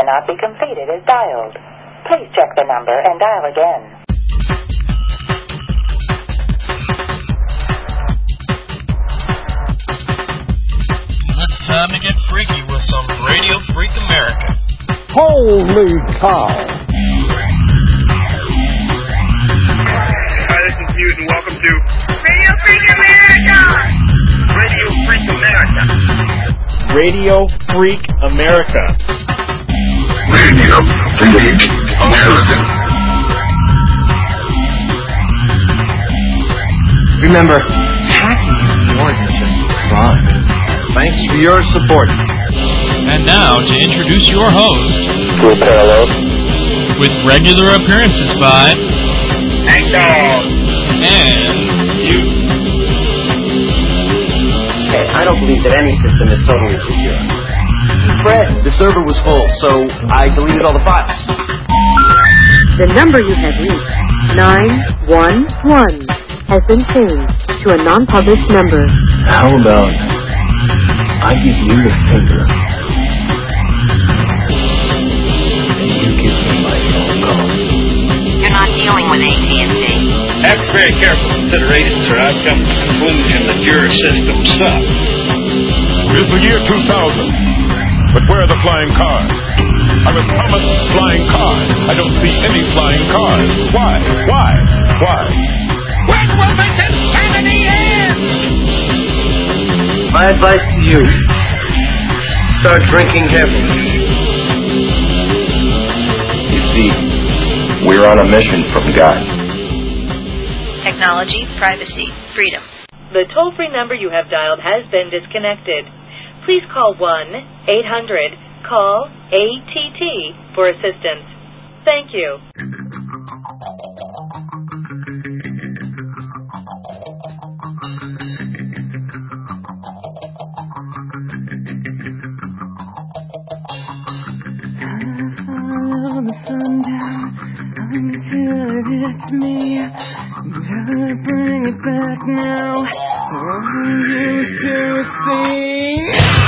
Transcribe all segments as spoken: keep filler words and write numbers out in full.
cannot be completed as dialed. Please check the number and dial again. It's time to get freaky with some Radio Freak America. Holy cow! Hi, this is Mute, and welcome to Radio Freak America! Radio Freak America. Radio Freak America. Radio Freak America. Remember, hacking is more than just fun. Thanks for your support. And now, to introduce your host, Blue Parallel, with regular appearances by Hank Dog, and you. Hey, I don't believe that any system is totally secure. Fred, the server was full, so I deleted all the files. The number you have reached, nine one one, has been changed to a non-published number. How about I give you the finger, and you give me my phone call? You're not dealing with A T and T. After very careful consideration, sir, I've come to the conclusion that your system sucks. It's the year two thousand, but where are the flying cars? I was promised flying cars. I don't see any flying cars. Why? Why? Why? When will this insanity end? My advice to you, start drinking heavily. You see, we're on a mission from God. Technology, privacy, freedom. The toll-free number you have dialed has been disconnected. Please call one eight hundred call A T T for assistance. Thank you. Follow the sundown until it hits me. Gotta bring it back now. All you to see.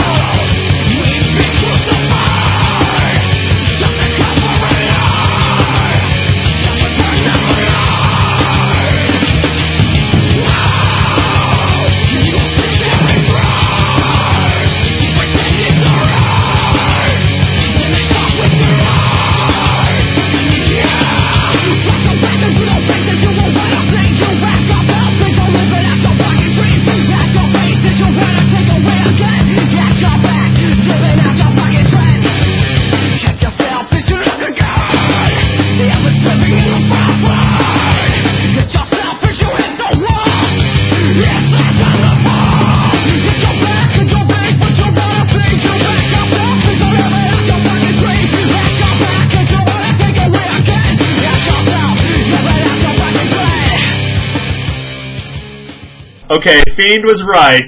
Okay, Fiend was right.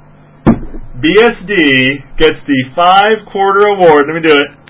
B S D gets the five-quarter award. Let me do it.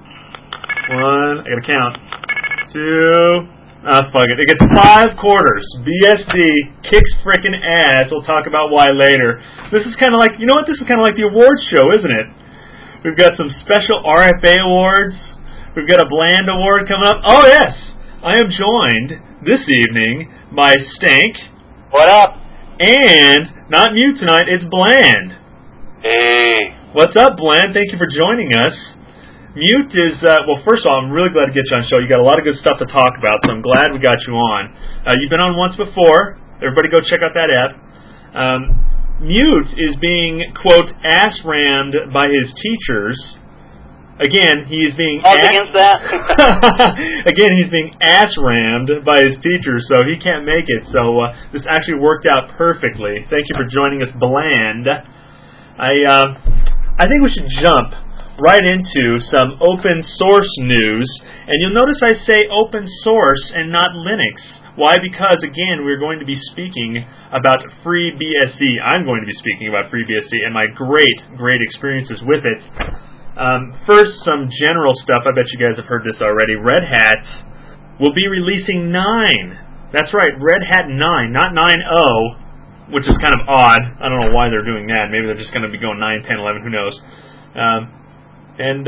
One, I gotta count. Two, ah, fuck it. It gets five quarters. B S D kicks frickin' ass. We'll talk about why later. This is kind of like, you know what? This is kind of like the awards show, isn't it? We've got some special R F A awards. We've got a Bland award coming up. Oh, yes. I am joined this evening by Stank. What up? And, not Mute tonight, it's Bland. Hey. What's up, Bland? Thank you for joining us. Mute is, uh, well, first of all, I'm really glad to get you on the show. You got a lot of good stuff to talk about, so I'm glad we got you on. Uh, you've been on once before. Everybody go check out that app. Um, Mute is being, quote, ass-rammed by his teachers. Again, he is being I was against that. Again, he's being ass-rammed by his teachers, so he can't make it. So uh, this actually worked out perfectly. Thank you for joining us, Bland. I uh, I think we should jump right into some open source news. And you'll notice I say open source and not Linux. Why? Because, again, we're going to be speaking about FreeBSD. I'm going to be speaking about FreeBSD and my great, great experiences with it. Um, first, some general stuff. I bet you guys have heard this already. Red Hat will be releasing nine. That's right, Red Hat nine, not nine point oh, which is kind of odd. I don't know why they're doing that. Maybe they're just going to be going nine, ten, eleven, who knows. Um, and uh,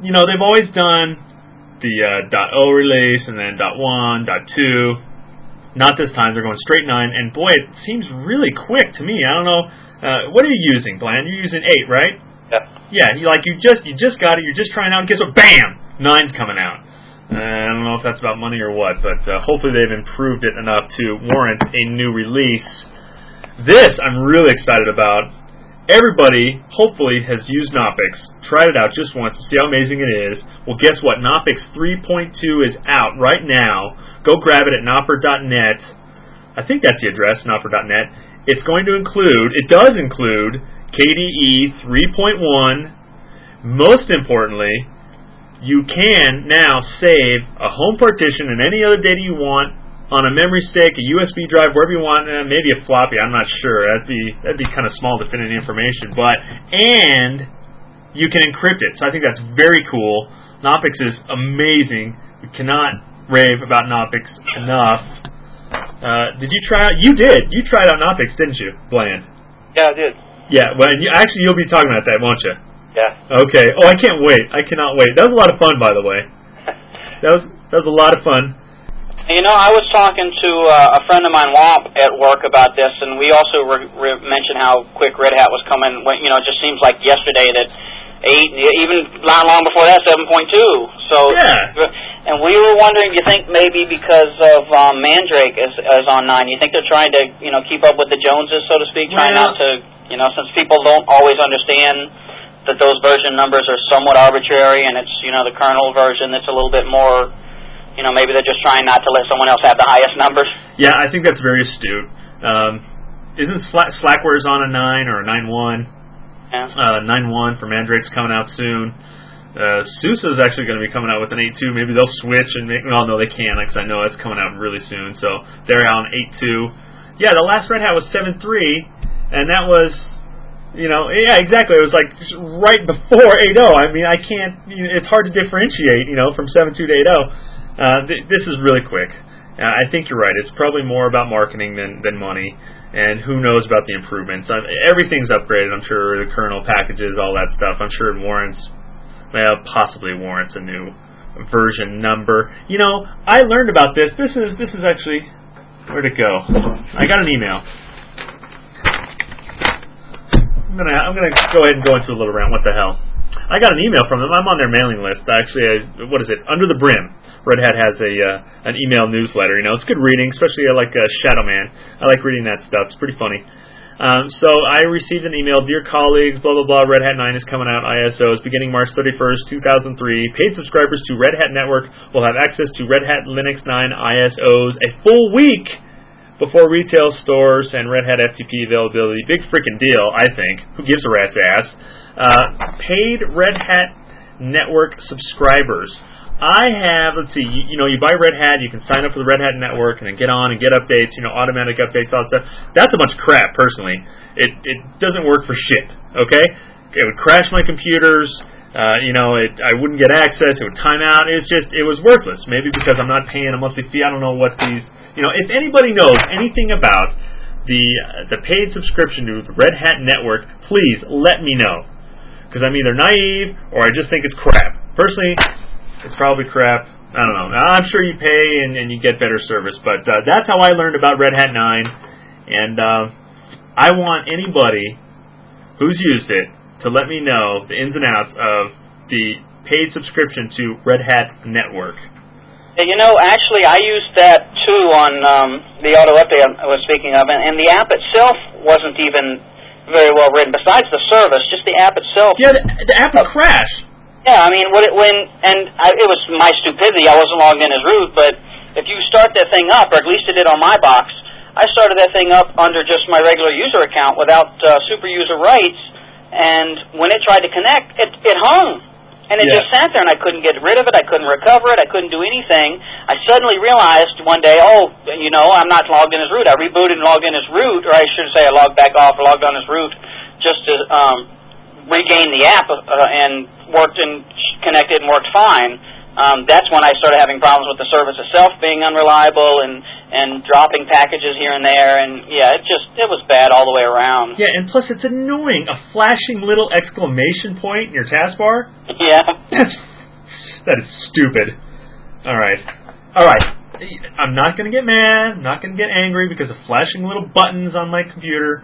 you know, they've always done the uh, .o release and then .one, .two. Not this time. They're going straight nine, and boy, it seems really quick to me. I don't know. Uh, what are you using, Bland? You're using eight, right? Yeah. Yeah. You like you just you just got it. You're just trying out, and guess what? Bam! Nine's coming out. Uh, I don't know if that's about money or what, but uh, hopefully they've improved it enough to warrant a new release. This I'm really excited about. Everybody, hopefully, has used Knoppix, tried it out just once to see how amazing it is. Well, guess what? Knoppix three point two is out right now. Go grab it at knopper dot net. I think that's the address, knopper dot net. It's going to include, it does include, K D E three point one. Most importantly, you can now save a home partition and any other data you want on a memory stick, a U S B drive, wherever you want, uh, maybe a floppy. I'm not sure. That'd be that'd be kind of small to fit any information. But and you can encrypt it. So I think that's very cool. Knoppix is amazing. We cannot rave about Knoppix enough. Uh, did you try out? You did. You tried out Knoppix, didn't you, Bland? Yeah, I did. Yeah. Well, you, actually, you'll be talking about that, won't you? Yeah. Okay. Oh, I can't wait. I cannot wait. That was a lot of fun, by the way. That was that was a lot of fun. You know, I was talking to uh, a friend of mine, Womp, at work about this, and we also re- re- mentioned how quick Red Hat was coming. When, you know, it just seems like yesterday that eight, even not long before that, seven point two. So, yeah. And we were wondering, you think maybe because of um, Mandrake is, is on nine, you think they're trying to, you know, keep up with the Joneses, so to speak, trying well, not to, you know, since people don't always understand that those version numbers are somewhat arbitrary, and it's, you know, the kernel version that's a little bit more. You know, maybe they're just trying not to let someone else have the highest numbers. Yeah, I think that's very astute. Um, isn't Slack- Slackware's on a nine or a nine one? Yeah. Uh, nine one for Mandrake's coming out soon. Uh, SUSE is actually going to be coming out with an eight two. Maybe they'll switch and make. Well, no, they can't because I know it's coming out really soon. So they're out on eight two. Yeah, the last Red Hat was seven three, and that was. You know, yeah, exactly. It was like just right before eight oh. I mean, I can't. You know, it's hard to differentiate. You know, from seven two to eight oh. Uh, th- this is really quick. Uh, I think you're right. It's probably more about marketing than, than money, and who knows about the improvements. Uh, everything's upgraded, I'm sure, the kernel packages, all that stuff. I'm sure it warrants, well, possibly warrants a new version number. You know, I learned about this. This is this is actually, where'd it go? I got an email. I'm gonna I'm gonna go ahead and go into a little rant. What the hell? I got an email from them. I'm on their mailing list. Actually, I, what is it? Under the Brim. Red Hat has a uh, an email newsletter. You know, it's good reading, especially I like uh, Shadow Man. I like reading that stuff. It's pretty funny. Um, so I received an email, dear colleagues, blah blah blah. Red Hat nine is coming out. I S Os beginning March thirty-first, two thousand three. Paid subscribers to Red Hat Network will have access to Red Hat Linux nine I S Os a full week before retail stores and Red Hat F T P availability. Big freaking deal, I think. Who gives a rat's ass? Uh, paid Red Hat Network subscribers. I have, let's see, you, you know, you buy Red Hat, you can sign up for the Red Hat Network and then get on and get updates, you know, automatic updates, all that stuff. That's a bunch of crap, personally. It it doesn't work for shit, okay? It would crash my computers, uh, you know, it, I wouldn't get access, it would time out. It's just, it was worthless. Maybe because I'm not paying a monthly fee, I don't know what these, you know, if anybody knows anything about the uh, the paid subscription to the Red Hat Network, please let me know. Because I'm either naive or I just think it's crap. Personally, it's probably crap. I don't know. I'm sure you pay and, and you get better service, but uh, that's how I learned about Red Hat nine. And uh, I want anybody who's used it to let me know the ins and outs of the paid subscription to Red Hat Network. Yeah, you know, actually, I used that too on um, the auto update I was speaking of, and, and the app itself wasn't even very well written. Besides the service, just the app itself. Yeah, the, the app would crash. Yeah, I mean, when, it, when and I, it was my stupidity. I wasn't logged in as root, but if you start that thing up, or at least it did on my box, I started that thing up under just my regular user account without uh, super user rights, and when it tried to connect, it, it hung. And it yeah. just sat there, and I couldn't get rid of it. I couldn't recover it. I couldn't do anything. I suddenly realized one day, oh, you know, I'm not logged in as root. I rebooted and logged in as root, or I should say I logged back off or logged on as root just to um, regain the app uh, and worked and connected and worked fine. Um, that's when I started having problems with the service itself being unreliable and, and dropping packages here and there. And, yeah, it just it was bad all the way around. Yeah, and plus it's annoying. A flashing little exclamation point in your taskbar? Yeah. That's That is stupid. All right. All right. I'm not going to get mad. I'm not going to get angry because of flashing little buttons on my computer.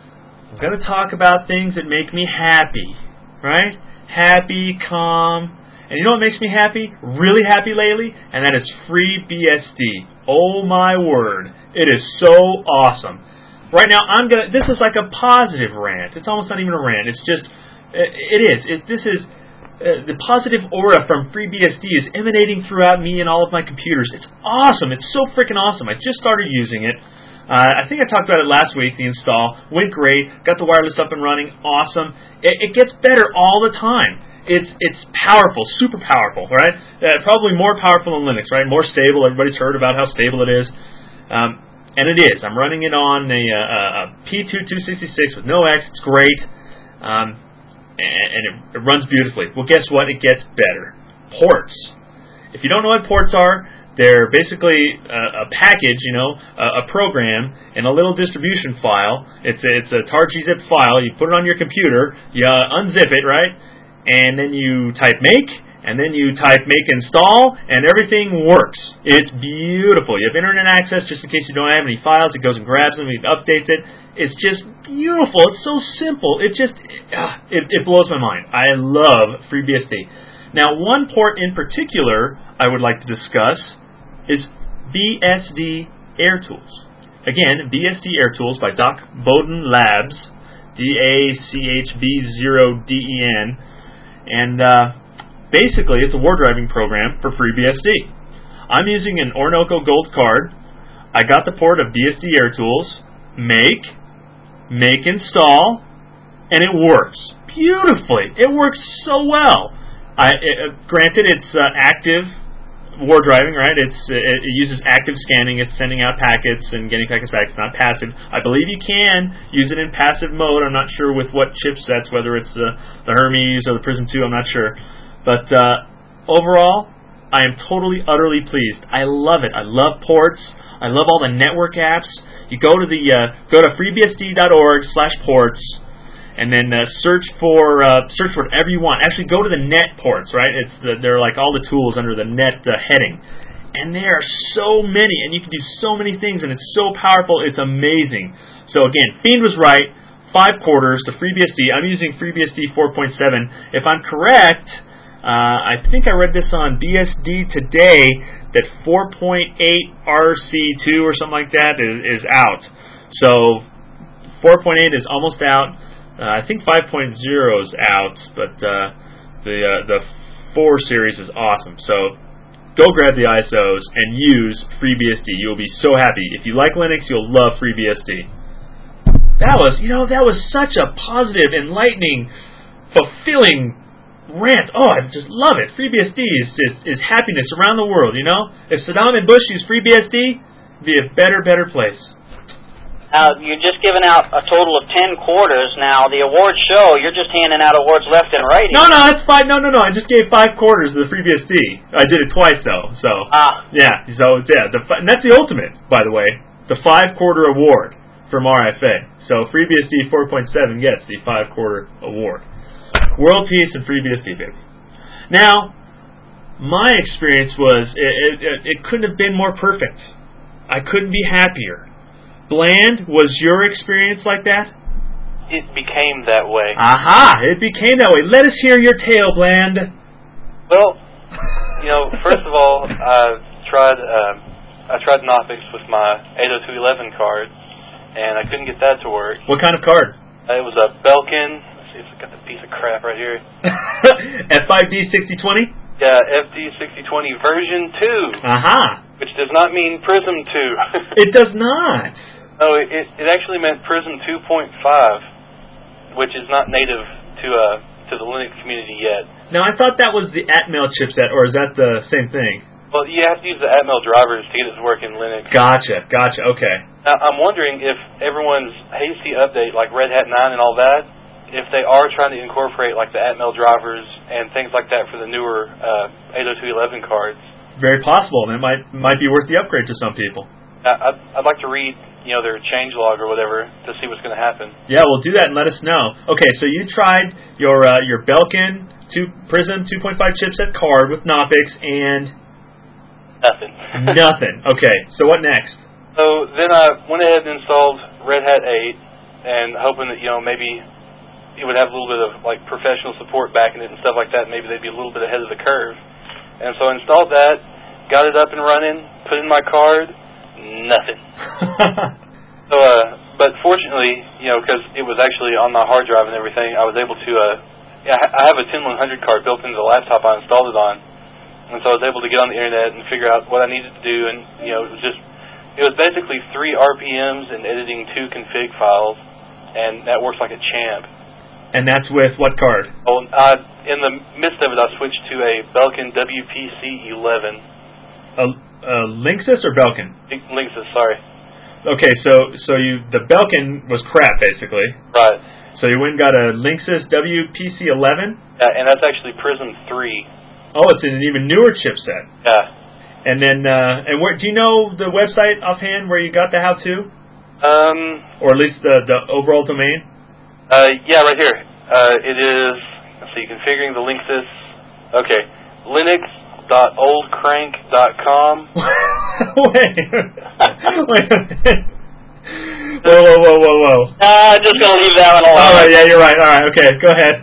I'm going to talk about things that make me happy. Right? Happy, calm. And you know what makes me happy? Really happy lately? And that is FreeBSD. Oh my word. It is so awesome. Right now, I'm gonna. This is like a positive rant. It's almost not even a rant. It's just, it is. It, this is, uh, the positive aura from FreeBSD is emanating throughout me and all of my computers. It's awesome. It's so freaking awesome. I just started using it. Uh, I think I talked about it last week, the install. Went great. Got the wireless up and running. Awesome. It, it gets better all the time. It's it's powerful, super powerful, right? Uh, probably more powerful than Linux, right? More stable. Everybody's heard about how stable it is. Um, And it is. I'm running it on a, a, a P two two sixty-six with no X. It's great. Um, and and it, it runs beautifully. Well, guess what? It gets better. Ports. If you don't know what ports are, they're basically a, a package, you know, a, a program in a little distribution file. It's a, it's a tar-gzip file. You put it on your computer. You uh, unzip it, right? And then you type make. And then you type make install, and everything works. It's beautiful. You have internet access just in case you don't have any files. It goes and grabs them, it updates it. It's just beautiful. It's so simple. It just, uh, it, it blows my mind. I love FreeBSD. Now, one port in particular I would like to discuss is B S D AirTools. Again, B S D AirTools by Doc Bowden Labs, D A C H B zero D E N. And, uh, basically, it's a war driving program for FreeBSD. I'm using an Orinoco Gold card. I got the port of B S D AirTools, make, make install, and it works beautifully. It works so well. I it, granted, it's uh, active war driving, right? It's it, it uses active scanning. It's sending out packets and getting packets back. It's not passive. I believe you can use it in passive mode. I'm not sure with what chipsets, whether it's the, the Hermes or the Prism two. I'm not sure. But uh, overall, I am totally, utterly pleased. I love it. I love ports. I love all the network apps. You go to the uh, go to freebsd.org slash ports, and then uh, search for uh, search for whatever you want. Actually, go to the net ports. Right? It's the, they're like all the tools under the net uh, heading, and there are so many, and you can do so many things, and it's so powerful. It's amazing. So again, Fiend was right. Five quarters to FreeBSD. I'm using FreeBSD four point seven. If I'm correct. Uh, I think I read this on B S D Today that four point eight R C two or something like that is, is out. So four point eight is almost out. Uh, I think five point oh is out, but uh, the uh, the four series is awesome. So go grab the I S Os and use FreeBSD. You'll be so happy. If you like Linux, you'll love FreeBSD. That was, you know, that was such a positive, enlightening, fulfilling rant. Oh, I just love it. FreeBSD is just is happiness around the world, you know? If Saddam and Bush used FreeBSD, it'd be a better, better place. Now, you're just giving out a total of ten quarters. Now, the award show, you're just handing out awards left and right. No, no, that's fine. No, no, no. I just gave five quarters to the FreeBSD. I did it twice, though. So, ah. yeah. So, yeah. The, and that's the ultimate, by the way. The five-quarter award from R F A. So, FreeBSD four point seven gets the five-quarter award. World peace and FreeBSD, baby. Now, my experience was, it, it, it couldn't have been more perfect. I couldn't be happier. Bland, was your experience like that? It became that way. Aha! It became that way. Let us hear your tale, Bland. Well, you know, first of all, I tried uh, I tried Knoppix with my eight oh two eleven card, and I couldn't get that to work. What kind of card? It was a Belkin. Let's see if I got the piece of crap right here. F five D sixty twenty? Yeah, F D sixty twenty version two. Aha! Which does not mean Prism two. It does not. No, it it actually meant Prism two point five, which is not native to uh to the Linux community yet. Now, I thought that was the Atmel chipset, or is that the same thing? Well, you have to use the Atmel drivers to get it to work in Linux. Gotcha, gotcha, okay. Now, I'm wondering if everyone's hasty update, like Red Hat nine and all that, if they are trying to incorporate like the Atmel drivers and things like that for the newer uh, eight oh two eleven cards. Very possible, and it might might be worth the upgrade to some people. Uh, I'd, I'd like to read, you know, their changelog or whatever to see what's going to happen. Yeah, well, do that and let us know. Okay, so you tried your uh, your Belkin two Prism two point five chipset card with Knoppix and nothing. Nothing. Okay. So what next? So then I went ahead and installed Red Hat eight, and hoping that you know maybe it would have a little bit of like professional support backing it and stuff like that. Maybe they'd be a little bit ahead of the curve. And so I installed that, got it up and running, put in my card, nothing. so, uh, but fortunately, you know, because it was actually on my hard drive and everything, I was able to. Uh, yeah, I have a ten one hundred card built into the laptop I installed it on, and so I was able to get on the internet and figure out what I needed to do, and you know, it was just. It was basically three R P Ms and editing two config files, and that works like a champ. And that's with what card? Oh, uh, in the midst of it, I switched to a Belkin W P C eleven. A, a Linksys or Belkin? Linksys, sorry. Okay, so so you the Belkin was crap, basically. Right. So you went and got a Linksys W P C eleven? Yeah, and that's actually Prism three. Oh, it's an even newer chipset. Yeah. And then, uh, and where do you know the website offhand where you got the how-to? Um, or at least the the overall domain? Uh, yeah, right here. Uh, it is. Let's see, configuring the Linksys. Okay, linux dot old crank dot com. Wait, wait. Whoa, whoa, whoa, whoa, whoa. Uh, I'm just gonna leave that one alone. All right, yeah, you're right. All right, okay, go ahead.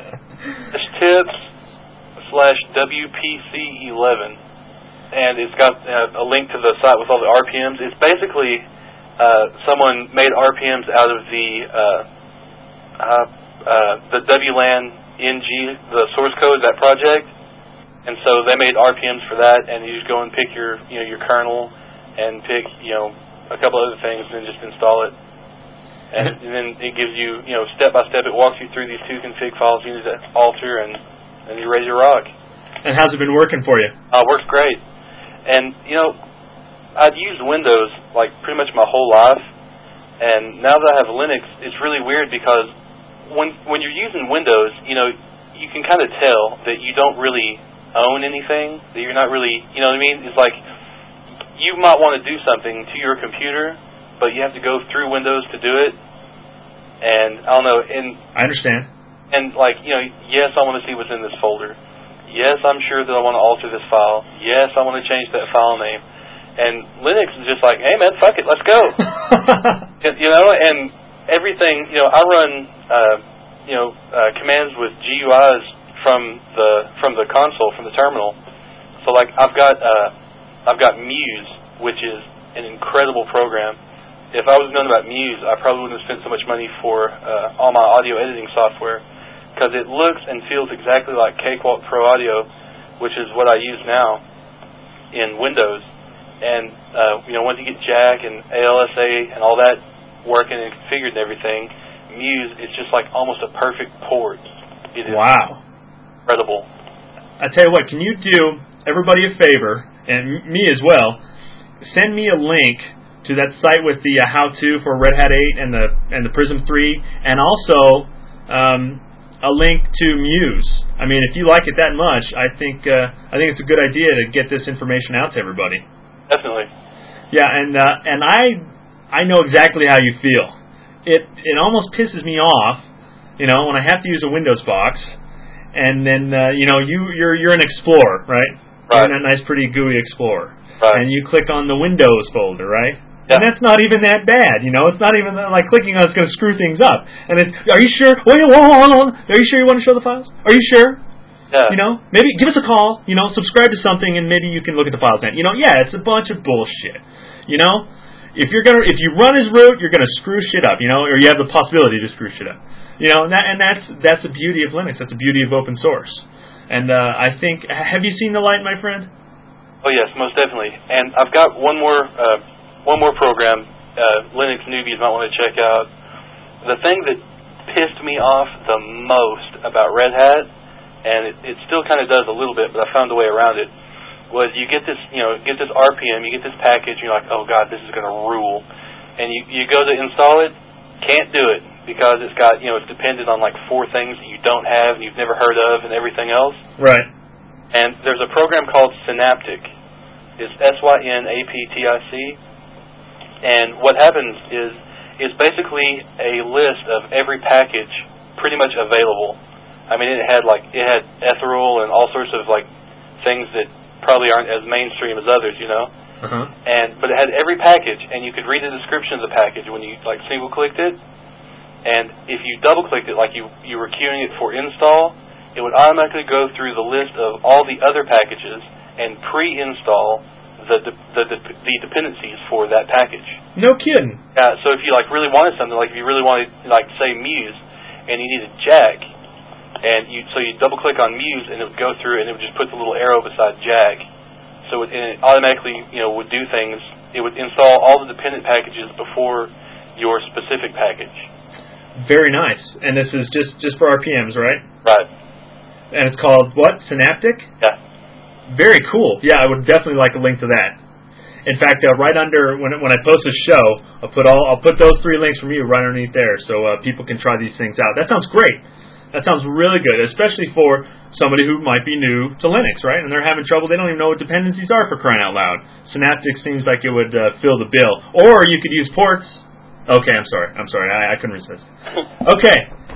Tips slash W P C eleven. And it's got uh, a link to the site with all the R P Ms. It's basically uh, someone made R P Ms out of the uh, uh, uh, the W LAN N G, the source code of that project, and so they made R P Ms for that. And you just go and pick your you know your kernel and pick you know a couple other things, and then just install it. And, and then it gives you you know step by step. It walks you through these two config files you need to alter, and and you're ready to rock. And how's it been working for you? Uh, works great. And, you know, I'd used Windows, like, pretty much my whole life, and now that I have Linux, it's really weird because when when you're using Windows, you know, you can kind of tell that you don't really own anything, that you're not really, you know what I mean? It's like, you might want to do something to your computer, but you have to go through Windows to do it, and, I don't know, and... I understand. And, like, you know, yes, I want to see what's in this folder. Yes, I'm sure that I want to alter this file. Yes, I want to change that file name. And Linux is just like, hey, man, fuck it, let's go. You know, and everything, you know, I run, uh, you know, uh, commands with G U Is from the from the console, from the terminal. So, like, I've got uh, I've got Muse, which is an incredible program. If I was known about Muse, I probably wouldn't have spent so much money for uh, all my audio editing software. Because it looks and feels exactly like Cakewalk Pro Audio, which is what I use now in Windows. And, uh, you know, once you get Jack and A L S A and all that working and configured and everything, Muse is just like almost a perfect port. It is wow. incredible. I tell you what, can you do everybody a favor, and me as well, send me a link to that site with the uh, how-to for Red Hat eight and the and the Prism three, and also... Um, a link to Muse. I mean, if you like it that much, I think uh, I think it's a good idea to get this information out to everybody. Definitely. Yeah, and uh, and I I know exactly how you feel. It it almost pisses me off, you know, when I have to use a Windows box, and then uh, you know you you're you're an Explorer, right? Right. You're in that nice, pretty GUI Explorer, right? And you click on the Windows folder, right? Yeah. And that's not even that bad, you know. It's not even like clicking on it's going to screw things up. And it's, are you sure? Wait, hold on, hold on. Are you sure you want to show the files? Are you sure? Yeah. You know, maybe give us a call. You know, subscribe to something, and maybe you can look at the files then. You know, yeah, it's a bunch of bullshit. You know, if you're gonna if you run as root, you're gonna screw shit up. You know, or you have the possibility to screw shit up. You know, and that and that's that's the beauty of Linux. That's the beauty of open source. And uh, I think, have you seen the light, my friend? Oh yes, most definitely. And I've got one more uh, one more program. Uh, Linux newbies might want to check out. The thing that pissed me off the most about Red Hat, and it, it still kind of does a little bit, but I found a way around it, was you get this, you know, get this R P M, you get this package, and you're like, oh god, this is going to rule. And you, you go to install it, can't do it, because it's got, you know, it's dependent on like four things that you don't have and you've never heard of and everything else. Right. And there's a program called Synaptic. It's S Y N A P T I C. And what happens is it's basically a list of every package pretty much available. I mean, it had like it had ethereal and all sorts of like things that probably aren't as mainstream as others, you know. Uh-huh. And but it had every package, and you could read the description of the package when you like single clicked it. And if you double clicked it, like you you were queuing it for install, it would automatically go through the list of all the other packages and pre-install the the the, the dependencies for that package. No kidding. Uh, so if you like really wanted something, like if you really wanted like say Muse, and you needed Jag, and you so you double click on Muse, and it would go through, and it would just put the little arrow beside Jag. So it, and it automatically you know would do things. It would install all the dependent packages before your specific package. Very nice. And this is just, just for R P Ms, right? Right. And it's called what? Synaptic? Yeah. Very cool. Yeah, I would definitely like a link to that. In fact, uh, right under when when I post a show, I'll put all I'll put those three links from you right underneath there, so uh, people can try these things out. That sounds great. That sounds really good, especially for somebody who might be new to Linux, right? And they're having trouble. They don't even know what dependencies are, for crying out loud. Synaptic seems like it would uh, fill the bill. Or you could use ports. Okay, I'm sorry. I'm sorry. I, I couldn't resist. Okay.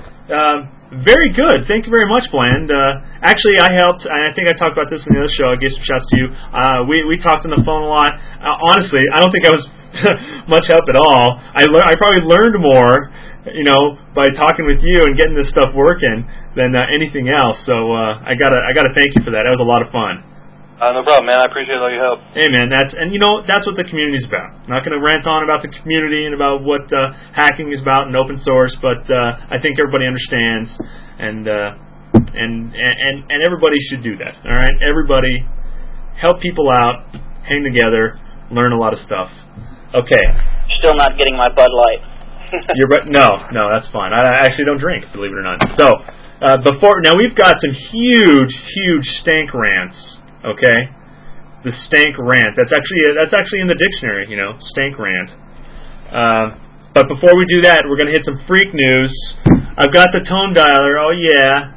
Um, very good. Thank you very much, Bland. Uh, actually, I helped. I think I talked about this in the other show. I gave some shouts to you. Uh, we we talked on the phone a lot. Uh, honestly, I don't think I was much help at all. I le- I probably learned more, you know, by talking with you and getting this stuff working than uh, anything else. So uh, I gotta I gotta thank you for that. That was a lot of fun. Uh, no problem, man. I appreciate all your help. Hey, man, that's and you know that's what the community's about. I'm not going to rant on about the community and about what uh, hacking is about and open source, but uh, I think everybody understands, and, uh, and and and everybody should do that. All right, everybody help people out, hang together, learn a lot of stuff. Okay. Still not getting my Bud Light. You're but no, no, that's fine. I actually don't drink, believe it or not. So uh, before now, we've got some huge, huge stank rants. Okay, the stank rant. That's actually that's actually in the dictionary. You know, stank rant. Uh, but before we do that, we're gonna hit some freak news. I've got the tone dialer. Oh yeah,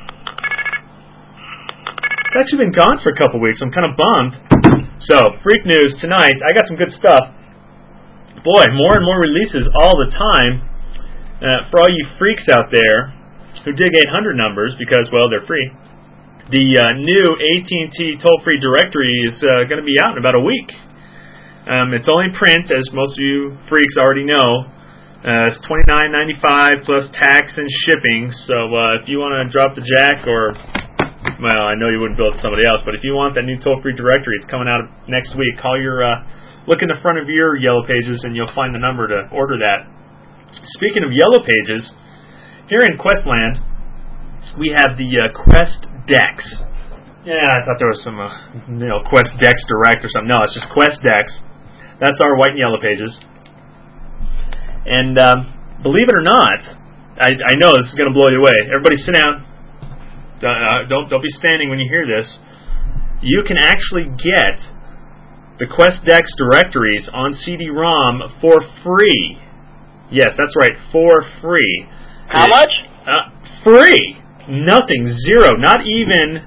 it's actually been gone for a couple weeks. I'm kind of bummed. So freak news tonight. I got some good stuff. Boy, more and more releases all the time. Uh, for all you freaks out there who dig eight hundred numbers because well they're free. The uh, new A T and T toll-free directory is uh, going to be out in about a week. Um, it's only print, as most of you freaks already know. Uh, it's twenty-nine ninety-five plus tax and shipping. So uh, if you want to drop the jack, or well, I know you wouldn't build it somebody else, but if you want that new toll-free directory, it's coming out next week. Call your uh, look in the front of your Yellow Pages, and you'll find the number to order that. Speaking of Yellow Pages, here in Questland, we have the uh, Quest Dex. Yeah, I thought there was some, uh, you know, Quest Dex Direct or something. No, it's just Quest Dex. That's our white and yellow pages. And um, believe it or not, I, I know this is going to blow you away. Everybody, sit down. Uh, don't don't be standing when you hear this. You can actually get the Quest Dex directories on C D ROM for free. Yes, that's right, for free. How it, much? Uh, free. Nothing, zero, not even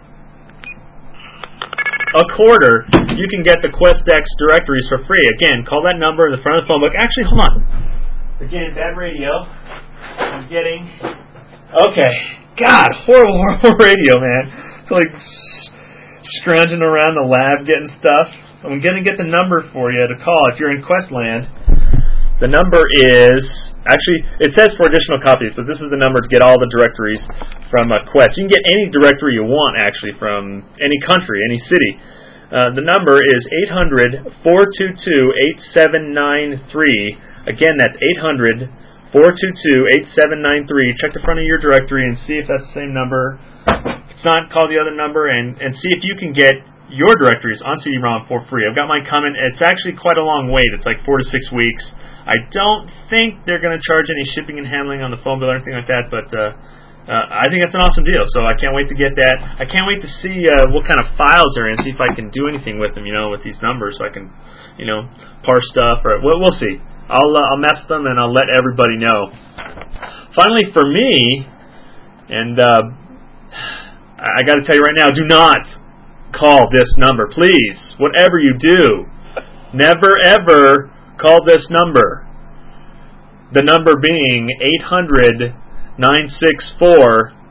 a quarter. You can get the Quest Dex directories for free. Again, call that number in the front of the phone book. Actually, hold on. Again, bad radio. I'm getting... Okay. God, horrible, horrible radio, man. It's like scrounging around the lab getting stuff. I'm going to get the number for you to call if you're in Questland. The number is, actually, it says for additional copies, but this is the number to get all the directories from uh, Quest. You can get any directory you want, actually, from any country, any city. Uh, the number is eight hundred, four two two, eight seven nine three. Again, that's eight hundred, four two two, eight seven nine three. Check the front of your directory and see if that's the same number. If it's not, call the other number and, and see if you can get your directories on C D ROM for free. I've got mine coming. It's actually quite a long wait. It's like four to six weeks. I don't think they're going to charge any shipping and handling on the phone bill or anything like that, but uh, uh, I think that's an awesome deal, so I can't wait to get that. I can't wait to see uh, what kind of files they're in, see if I can do anything with them, you know, with these numbers, so I can, you know, parse stuff, or we'll, we'll see. I'll, uh, I'll mess them, and I'll let everybody know. Finally, for me, and uh, I got to tell you right now, do not call this number, please. Whatever you do, never, ever call this number. The number being eight hundred, nine six four,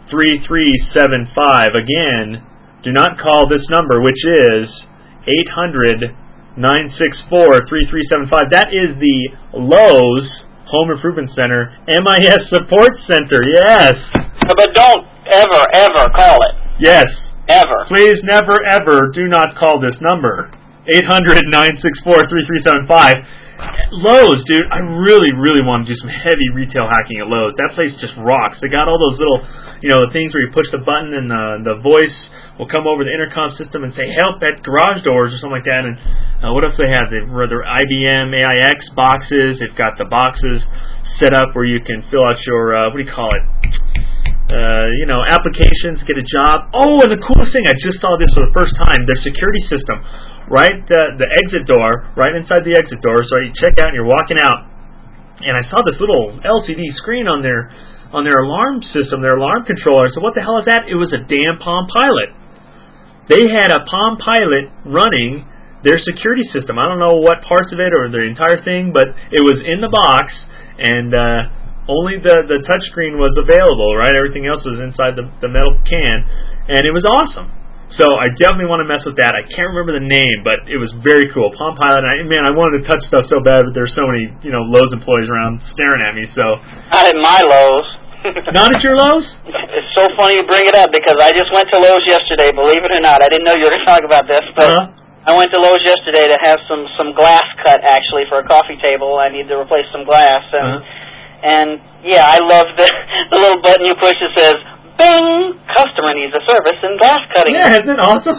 three three seven five. Again, do not call this number, which is eight hundred, nine six four, three three seven five. That is the Lowe's Home Improvement Center M I S Support Center. Yes. But don't ever, ever call it. Yes. Ever. Please never, ever do not call this number. eight hundred, nine six four, three three seven five. Lowe's, dude, I really, really want to do some heavy retail hacking at Lowe's. That place just rocks. They got all those little, you know, things where you push the button and the the voice will come over the intercom system and say, help at garage doors or something like that. And uh, what else do they have? They've rather I B M A I X boxes. They've got the boxes set up where you can fill out your, uh, what do you call it? Uh, you know, applications, get a job. Oh, and the coolest thing, I just saw this for the first time, their security system. Right, the, the exit door, right inside the exit door, so you check out and you're walking out. And I saw this little L C D screen on their on their alarm system, their alarm controller. So what the hell is that? It was a damn Palm Pilot. They had a Palm Pilot running their security system. I don't know what parts of it or the entire thing, but it was in the box, and uh, only the, the touchscreen was available, right? Everything else was inside the, the metal can, and it was awesome. So I definitely want to mess with that. I can't remember the name, but it was very cool. Palm Pilot, I, man, I wanted to touch stuff so bad, but there's so many, you know, Lowe's employees around staring at me, so. Not at my Lowe's. Not at your Lowe's? It's so funny you bring it up, because I just went to Lowe's yesterday, believe it or not. I didn't know you were going to talk about this, but uh-huh. I went to Lowe's yesterday to have some, some glass cut, actually, for a coffee table. I need to replace some glass, and, uh-huh. and yeah, I love the, the little button you push that says, bing! Customer needs a service in glass cutting. Yeah, isn't that awesome?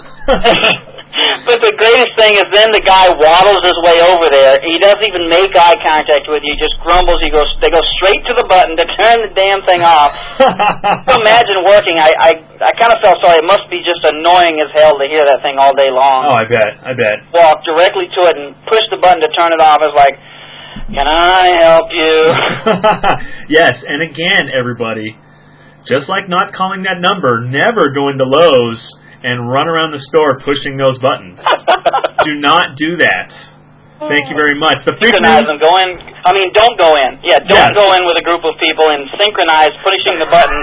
But the greatest thing is then the guy waddles his way over there. He doesn't even make eye contact with you. He just grumbles. He goes. They go straight to the button to turn the damn thing off. Imagine working. I I, I kind of felt sorry. It must be just annoying as hell to hear that thing all day long. Oh, I bet. I bet. Walk directly to it and push the button to turn it off. It's like, can I help you? Yes, and again, everybody. Just like not calling that number, never go into Lowe's and run around the store pushing those buttons. Do not do that. Thank you very much. The synchronize and go in. I mean, don't go in. Yeah, don't yes. go in with a group of people and synchronize pushing the buttons.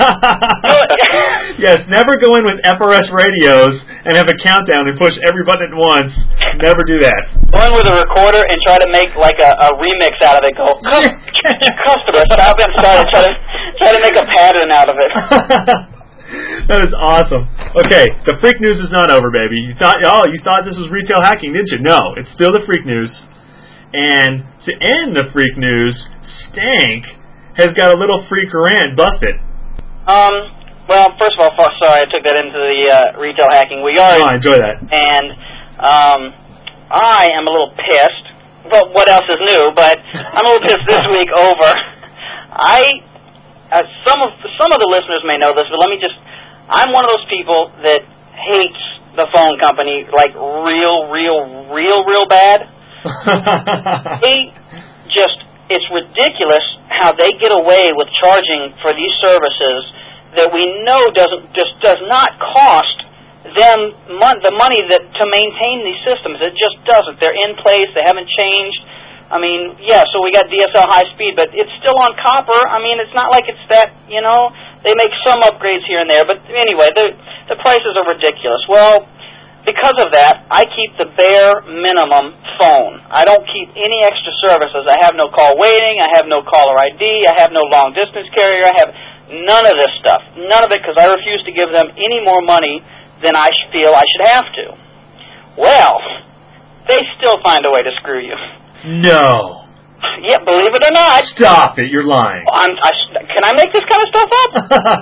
Yes, never go in with F R S radios and have a countdown and push every button at once. Never do that. Go in with a recorder and try to make like a, a remix out of it. Go, customer, stop and start. Try to try to make a pattern out of it. That is awesome. Okay, the freak news is not over, baby. You thought, oh, you thought this was retail hacking, didn't you? No, it's still the freak news. And to end the freak news, Stank has got a little freak rant. Bust it. Um. Well, first of all, sorry I took that into the uh, retail hacking. We are. Oh, I enjoy that. And um, I am a little pissed. Well, what else is new? But I'm a little pissed this week over. I. Uh, some of some of the listeners may know this, but let me just, I'm one of those people that hates the phone company, like, real, real, real, real bad. They just, it's ridiculous how they get away with charging for these services that we know doesn't, just does not cost them mon- the money that to maintain these systems. It just doesn't. They're in place. They haven't changed. I mean, yeah, so we got D S L high speed, but it's still on copper. I mean, it's not like it's that, you know, they make some upgrades here and there. But anyway, the the prices are ridiculous. Well, because of that, I keep the bare minimum phone. I don't keep any extra services. I have no call waiting. I have no caller I D. I have no long-distance carrier. I have none of this stuff. None of it because I refuse to give them any more money than I feel I should have to. Well, they still find a way to screw you. No. Yeah, believe it or not. Stop it, you're lying. I'm, I, can I make this kind of stuff up?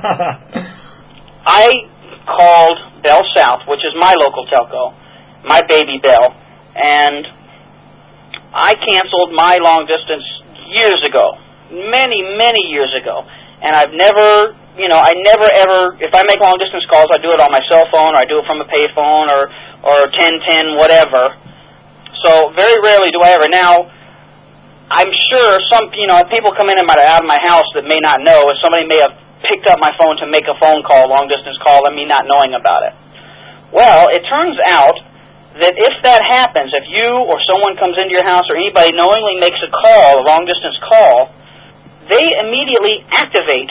I called Bell South, which is my local telco, my baby Bell, and I canceled my long distance years ago, many, many years ago. And I've never, you know, I never ever, if I make long distance calls, I do it on my cell phone, or I do it from a payphone, or, or ten ten, whatever. So very rarely do I ever. Now, I'm sure some, you know, people come in and out of my house that may not know, and somebody may have picked up my phone to make a phone call, long-distance call, and me not knowing about it. Well, it turns out that if that happens, if you or someone comes into your house or anybody knowingly makes a call, a long-distance call, they immediately activate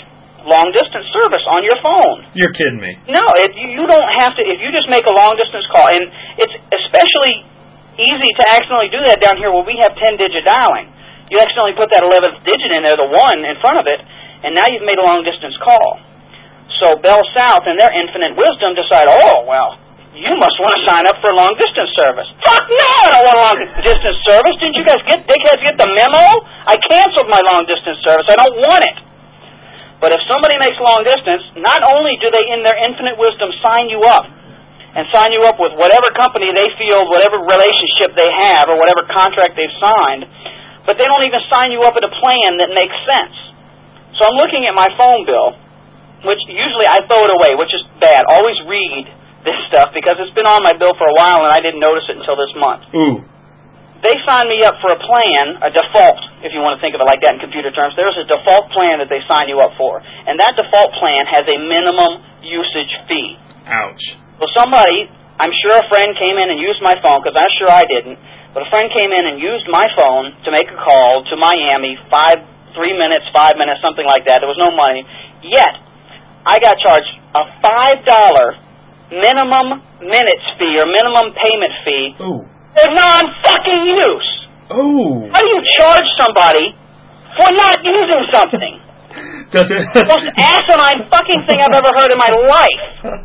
long-distance service on your phone. You're kidding me. No, if you, you don't have to, if you just make a long-distance call, and it's especially easy to accidentally do that down here where we have ten-digit dialing. You accidentally put that eleventh digit in there, the one in front of it, and now you've made a long-distance call. So Bell South, in their infinite wisdom, decide, oh, well, you must want to sign up for a long-distance service. Fuck no, I don't want a long-distance service. Didn't you guys get, dickheads get the memo? I canceled my long-distance service. I don't want it. But if somebody makes long-distance, not only do they, in their infinite wisdom, sign you up, and sign you up with whatever company they feel, whatever relationship they have, or whatever contract they've signed, but they don't even sign you up at a plan that makes sense. So I'm looking at my phone bill, which usually I throw it away, which is bad. Always read this stuff, because it's been on my bill for a while and I didn't notice it until this month. Ooh. They signed me up for a plan, a default, if you want to think of it like that in computer terms. There's a default plan that they sign you up for, and that default plan has a minimum usage fee. Ouch. Well, somebody, I'm sure a friend came in and used my phone, because I'm sure I didn't, but a friend came in and used my phone to make a call to Miami, five, three minutes, five minutes, something like that. There was no money. Yet, I got charged a five dollar minimum minutes fee or minimum payment fee Ooh. for non-fucking use. Ooh. How do you charge somebody for not using something? Does it? The most asinine fucking thing I've ever heard in my life.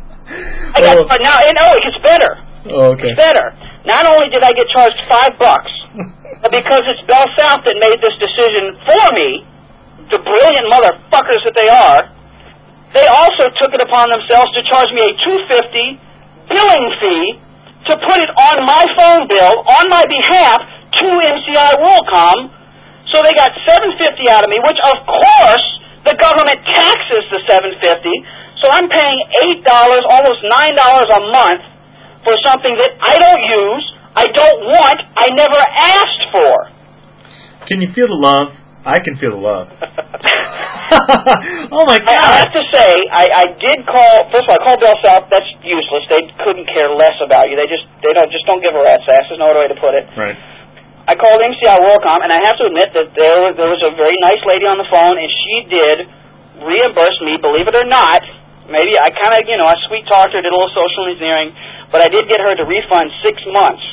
I got oh. now. And oh, it gets better. Oh, okay. It's better. Not only did I get charged five bucks, but because it's Bell South that made this decision for me, the brilliant motherfuckers that they are, they also took it upon themselves to charge me a two hundred fifty dollars billing fee to put it on my phone bill on my behalf to M C I WorldCom. So they got seven hundred fifty dollars out of me, which of course the government taxes the seven hundred fifty dollars. So I'm paying eight dollars, almost nine dollars a month for something that I don't use, I don't want, I never asked for. Can you feel the love? I can feel the love. Oh my God! I, I have to say, I, I did call. First of all, I called Bell South. That's useless. They couldn't care less about you. They just they don't just don't give a rat's ass. There's no other way to put it. Right. I called M C I WorldCom, and I have to admit that there was, there was a very nice lady on the phone, and she did reimburse me. Believe it or not, maybe I kind of you know I sweet talked her, did a little social engineering, but I did get her to refund six months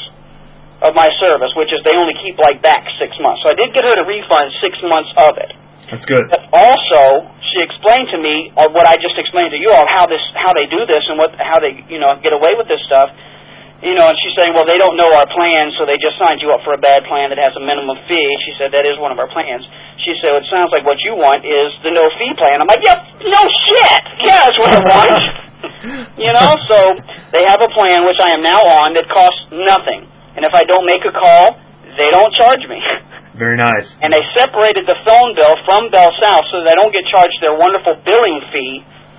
of my service, which is they only keep like back six months. So I did get her to refund six months of it. That's good. But also, she explained to me uh, what I just explained to you all, how this, how they do this, and what, how they, you know, get away with this stuff. You know, and she's saying, well, they don't know our plan, so they just signed you up for a bad plan that has a minimum fee. She said that is one of our plans. She said, it sounds like what you want is the no fee plan. I'm like, yep, no shit. Yeah, that's what I want. You know, so they have a plan which I am now on that costs nothing. And if I don't make a call, they don't charge me. Very nice. And they separated the phone bill from Bell South so that I don't get charged their wonderful billing fee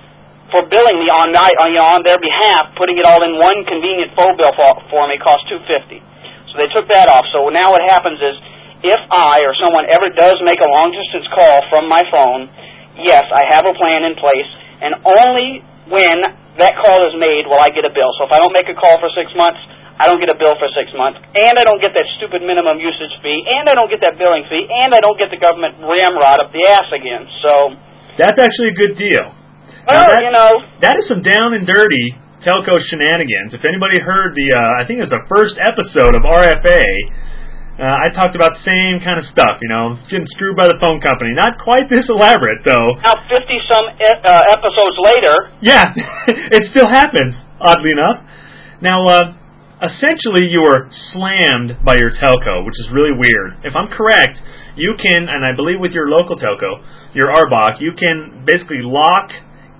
for billing me on, on, you know, on their behalf, putting it all in one convenient phone bill for, for me. Cost two hundred fifty dollars. So they took that off. So now what happens is, if I or someone ever does make a long-distance call from my phone, yes, I have a plan in place, and only when that call is made will I get a bill. So if I don't make a call for six months, I don't get a bill for six months, and I don't get that stupid minimum usage fee, and I don't get that billing fee, and I don't get the government ramrod up the ass again. So that's actually a good deal. Well, that, you know, that is some down and dirty telco shenanigans. If anybody heard the, uh, I think it was the first episode of R F A, uh, I talked about the same kind of stuff. You know, getting screwed by the phone company. Not quite this elaborate, though. Now, fifty some e- uh, episodes later, yeah, it still happens. Oddly enough, now. Uh, Essentially, you are slammed by your telco, which is really weird. If I'm correct, you can, and I believe with your local telco, your R B O C, you can basically lock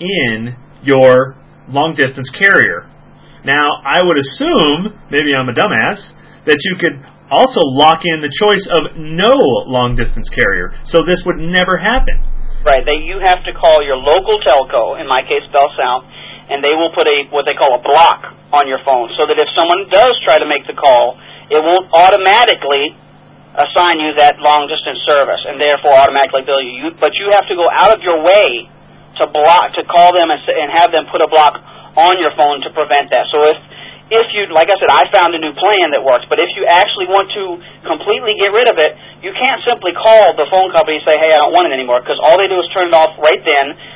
in your long-distance carrier. Now, I would assume, maybe I'm a dumbass, that you could also lock in the choice of no long-distance carrier, so this would never happen. Right. They, you have to call your local telco, in my case, Bell South, and they will put a what they call a block on your phone, so that if someone does try to make the call, it won't automatically assign you that long-distance service, and therefore automatically bill you. you. But you have to go out of your way to block, to call them and, and have them put a block on your phone to prevent that. So if if you, like I said, I found a new plan that works, but if you actually want to completely get rid of it, you can't simply call the phone company and say, hey, I don't want it anymore, because all they do is turn it off right then.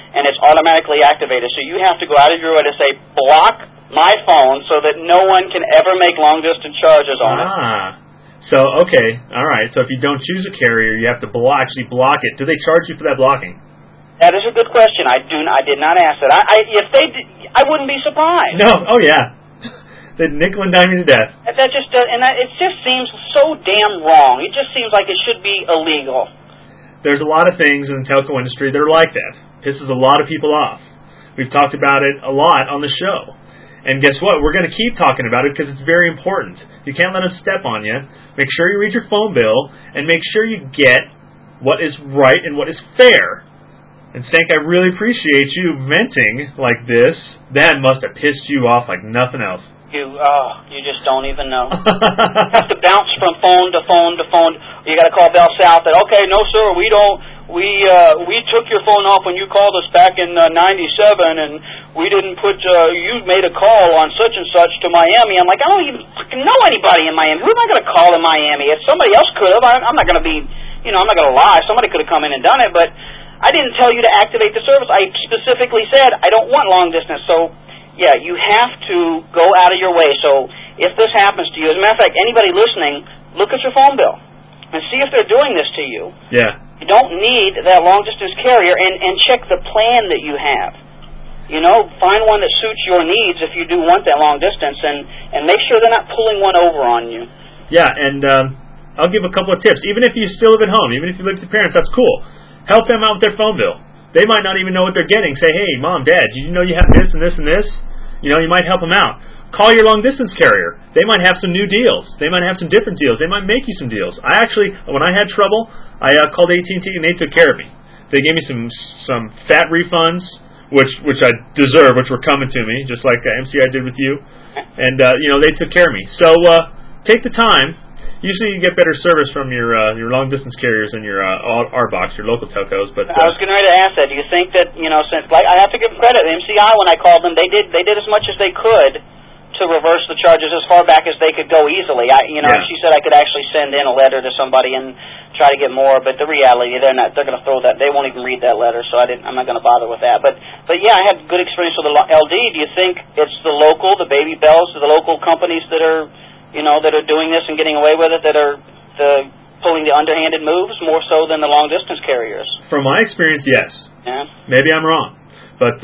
and it's automatically activated. So you have to go out of your way to say, block my phone so that no one can ever make long-distance charges on it. Ah. So, okay, all right. So if you don't choose a carrier, you have to block, actually block it. Do they charge you for that blocking? That is a good question. I do. I did not ask that. I, I if they did, I wouldn't be surprised. No. Oh, yeah. They'd nickel and dime you to death. That, that just uh, and that, it just seems so damn wrong. It just seems like it should be illegal. There's a lot of things in the telco industry that are like that. Pisses a lot of people off. We've talked about it a lot on the show. And guess what? We're going to keep talking about it because it's very important. You can't let them step on you. Make sure you read your phone bill and make sure you get what is right and what is fair. And Stank, I really appreciate you venting like this. That must have pissed you off like nothing else. You, oh, you just don't even know. You have to bounce from phone to phone to phone. You got to call Bell South. That okay, no sir, we don't. We uh, we took your phone off when you called us back in uh, ninety-seven, and we didn't put. Uh, you made a call on such and such to Miami. I'm like, I don't even fucking know anybody in Miami. Who am I going to call in Miami? If somebody else could have, I, I'm not going to be. You know, I'm not going to lie. Somebody could have come in and done it, but I didn't tell you to activate the service. I specifically said I don't want long distance. So. Yeah, you have to go out of your way. So if this happens to you, as a matter of fact, anybody listening, look at your phone bill and see if they're doing this to you. Yeah. You don't need that long-distance carrier, and, and check the plan that you have. You know, find one that suits your needs if you do want that long distance, and, and make sure they're not pulling one over on you. Yeah, and um, I'll give a couple of tips. Even if you still live at home, even if you live with your parents, that's cool. Help them out with their phone bill. They might not even know what they're getting. Say, hey, Mom, Dad, did you know you have this and this and this? You know, you might help them out. Call your long-distance carrier. They might have some new deals. They might have some different deals. They might make you some deals. I actually, when I had trouble, I uh, called A T and T, and they took care of me. They gave me some some fat refunds, which which I deserve, which were coming to me, just like uh, M C I did with you. And, uh, you know, they took care of me. So uh, take the time. Usually you get better service from your uh, your long-distance carriers and your uh, R box, your local telcos. But uh, I was getting ready to ask that. Do you think that, you know, since like I have to give them credit, M C I, when I called them, they did they did as much as they could to reverse the charges as far back as they could go easily. I, you know, yeah. She said I could actually send in a letter to somebody and try to get more. But the reality, they're not. They're going to throw that. They won't even read that letter. So I didn't. I'm not going to bother with that. But but yeah, I had good experience with the L D. Do you think it's the local, the Baby Bells, the local companies that are, you know, that are doing this and getting away with it, that are the pulling the underhanded moves more so than the long-distance carriers? From my experience, yes. Yeah. Maybe I'm wrong. But,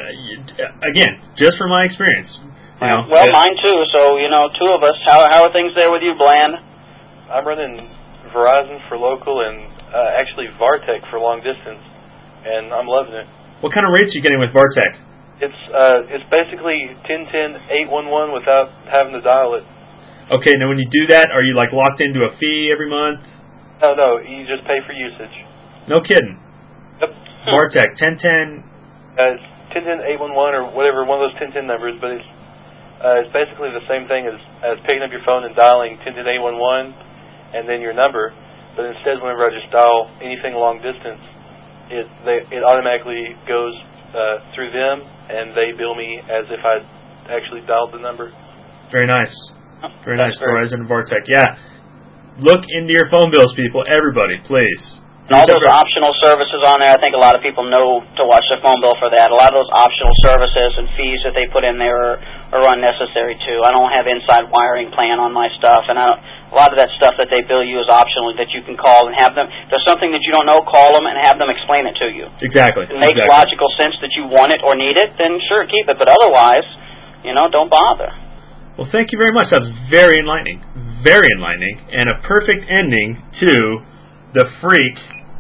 uh, again, just from my experience. You know, well, mine too. So, you know, two of us. How how are things there with you, Bland? I'm running Verizon for local and uh, actually Vartec for long distance, and I'm loving it. What kind of rates are you getting with Vartec? It's uh, it's basically ten ten eight one one without having to dial it. Okay, now when you do that, are you like locked into a fee every month? No, no, you just pay for usage. No kidding. Yep. Vartec, ten ten. Uh, it's ten ten eight one one or whatever, one of those ten ten numbers, but it's uh, it's basically the same thing as, as picking up your phone and dialing ten ten eight one one and then your number. But instead, whenever I just dial anything long distance, it they, it automatically goes uh, through them, and they bill me as if I actually dialed the number. Very nice. Very That's nice, great. Verizon and Vartec. Yeah. Look into your phone bills, people. Everybody, please. And all those optional services on there, I think a lot of people know to watch their phone bill for that. A lot of those optional services and fees that they put in there are, are unnecessary, too. I don't have inside wiring plan on my stuff, and I don't, a lot of that stuff that they bill you is optional, that you can call and have them. If there's something that you don't know, call them and have them explain it to you. Exactly. If it makes exactly. logical sense that you want it or need it, then sure, keep it. But otherwise, you know, don't bother. Well, thank you very much. That was very enlightening. Very enlightening. And a perfect ending to the freak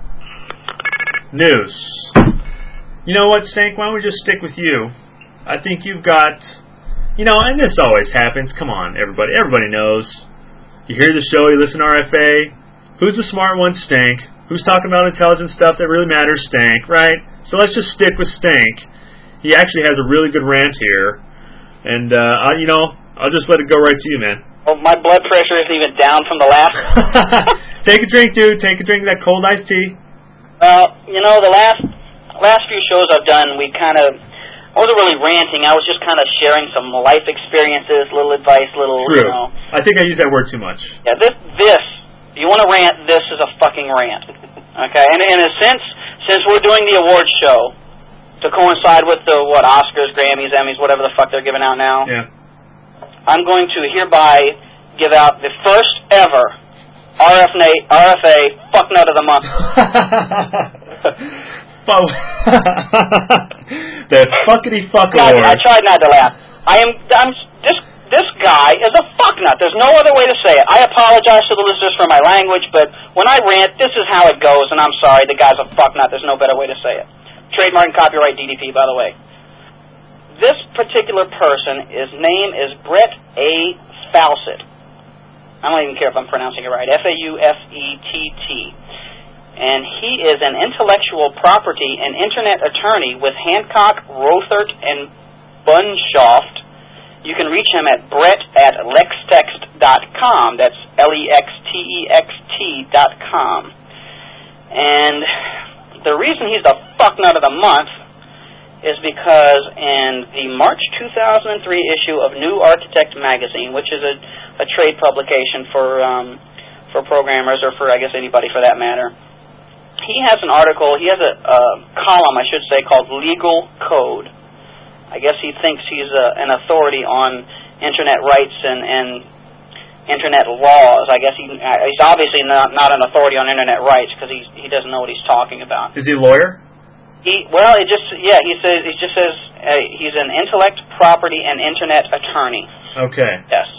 news. You know what, Stank? Why don't we just stick with you? I think you've got, you know, and this always happens. Come on, everybody. Everybody knows. You hear the show, you listen to R F A. Who's the smart one? Stank. Who's talking about intelligent stuff that really matters? Stank, right? So let's just stick with Stank. He actually has a really good rant here. And, uh, I, you know, I'll just let it go right to you, man. Well, my blood pressure isn't even down from the last. Take a drink, dude. Take a drink of that cold iced tea. Well, you know, the last last few shows I've done, we kind of, I wasn't really ranting. I was just kind of sharing some life experiences, little advice, little, True. you know. I think I use that word too much. Yeah, this, this, you want to rant, this is a fucking rant. Okay? And in a sense, since we're doing the awards show, to coincide with the, what, Oscars, Grammys, Emmys, whatever the fuck they're giving out now. Yeah. I'm going to hereby give out the first ever R F A, R F A Fuck Nut of the Month. The fuckity fuck I, award. I tried not to laugh. I am, I'm, this, this guy is a fuck nut. There's no other way to say it. I apologize to the listeners for my language, but when I rant, this is how it goes, and I'm sorry, the guy's a fuck nut. There's no better way to say it. Trademark and copyright D D P, by the way. This particular person, his name is Brett A. Fawcett. I don't even care if I'm pronouncing it right. F A U F E T T. And he is an intellectual property and internet attorney with Hancock, Rothert, and Bunshoft. You can reach him at Brett at lextext dot com. That's L E X T E X T dot com. And the reason he's the fuck nut of the month is because in the March two thousand three issue of New Architect magazine, which is a, a trade publication for um, for programmers, or for, I guess, anybody for that matter, he has an article, he has a, a column, I should say, called Legal Code. I guess he thinks he's a, an authority on Internet rights and, and Internet laws. I guess he, he's obviously not, not an authority on Internet rights because he he doesn't know what he's talking about. Is he a lawyer? He well, it just yeah, he says he just says uh, he's an intellect, property, and Internet attorney. Okay. Yes.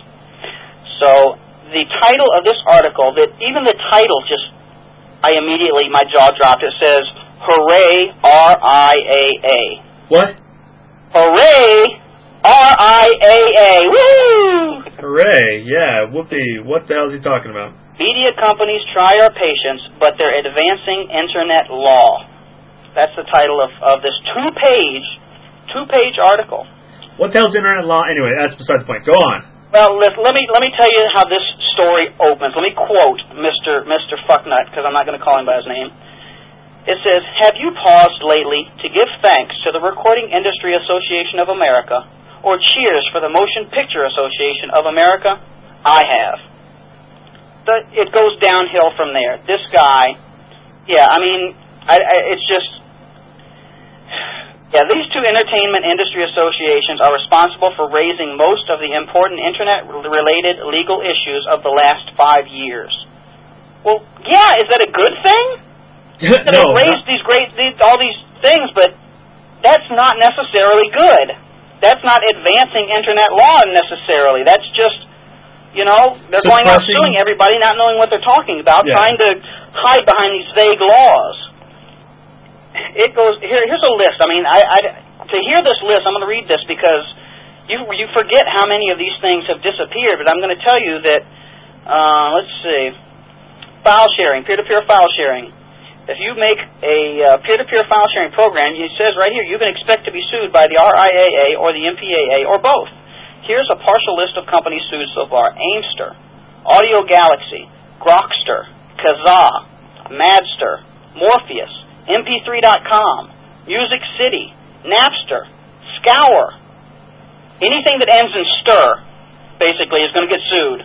So the title of this article, that even the title, just I immediately my jaw dropped. It says, "Hooray, R I A A." What? Hooray, R I A A. Woo! Hooray! Yeah. Whoopee! What the hell is he talking about? Media companies try our patience, but they're advancing Internet law. That's the title of, of this two-page, two-page article. What the hell's Internet law? Anyway, that's beside the point. Go on. Well, let, let me let me tell you how this story opens. Let me quote Mister Mister Fucknut, because I'm not going to call him by his name. It says, "Have you paused lately to give thanks to the Recording Industry Association of America, or cheers for the Motion Picture Association of America? I have." The, it goes downhill from there. This guy, yeah, I mean, I, I, it's just, yeah, these two entertainment industry associations are responsible for raising most of the important Internet-related legal issues of the last five years. Well, yeah, is that a good thing? That No, it raised no. these great, these, all these things, but that's not necessarily good. That's not advancing Internet law necessarily. That's just, you know, they're going out Suppressing- suing everybody, not knowing what they're talking about, Yeah. trying to hide behind these vague laws. It goes here. Here's a list. I mean, I, I to hear this list, I'm going to read this because you you forget how many of these things have disappeared. But I'm going to tell you that. Uh, let's see, file sharing, peer-to-peer file sharing. If you make a uh, peer-to-peer file sharing program, it says right here you can expect to be sued by the R I A A or the M P A A or both. Here's a partial list of companies sued so far: Aimster, Audio Galaxy, Grokster, Kazaa, Madster, Morpheus, M P three dot com, Music City, Napster, Scour. Anything that ends in stir, basically, is going to get sued.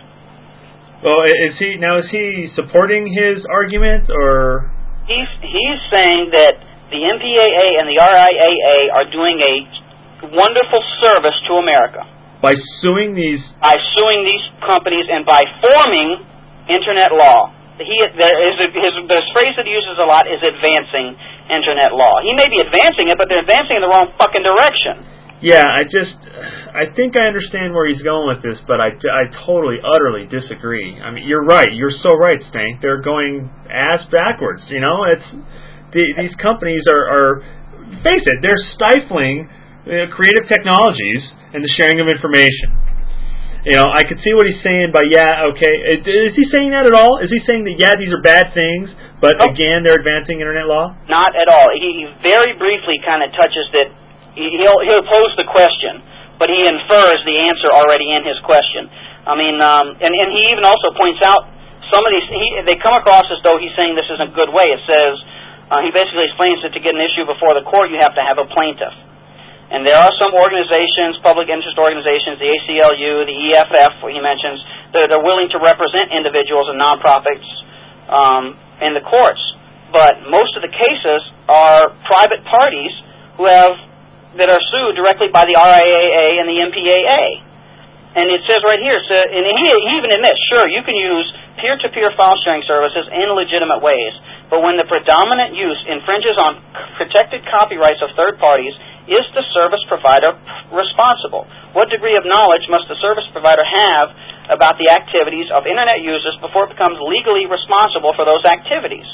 Well, is he now? Is he supporting his argument, or He's he's saying that the M P A A and the R I A A are doing a wonderful service to America by suing these by suing these companies and by forming Internet law. He there is a, his the phrase that he uses a lot is advancing Internet law. He may be advancing it, but they're advancing in the wrong fucking direction. Yeah, I just, I think I understand where he's going with this, but I, I totally, utterly disagree. I mean, you're right. You're so right, Stank. They're going ass backwards. You know, it's the, these companies are, are, face it, they're stifling uh, creative technologies and the sharing of information. You know, I could see what he's saying by, yeah, okay. Is he saying that at all? Is he saying that, yeah, these are bad things, but nope. again, they're advancing Internet law? Not at all. He very briefly kind of touches that. He'll he'll pose the question, but he infers the answer already in his question. I mean, um, and and he even also points out some of these. He, they come across as though he's saying this isn't a good way. It says uh, he basically explains that to get an issue before the court, you have to have a plaintiff. And there are some organizations, public interest organizations, the A C L U, the E F F, he mentions, that are willing to represent individuals and nonprofits um, in the courts. But most of the cases are private parties who have that are sued directly by the R I A A and the M P A A. And it says right here, so, and he, he even admits, sure, you can use peer-to-peer file sharing services in legitimate ways, but when the predominant use infringes on protected copyrights of third parties, is the service provider responsible? What degree of knowledge must the service provider have about the activities of Internet users before it becomes legally responsible for those activities?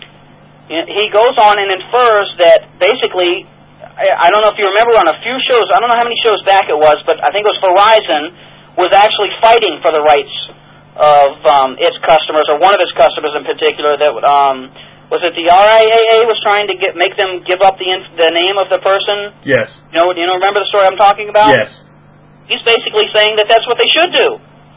He goes on and infers that basically, I don't know if you remember on a few shows, I don't know how many shows back it was, but I think it was Verizon was actually fighting for the rights of um, its customers, or one of its customers in particular, that um, was it the R I A A was trying to get make them give up the inf- the name of the person? Yes. You know, you know, remember the story I'm talking about? Yes. He's basically saying that that's what they should do.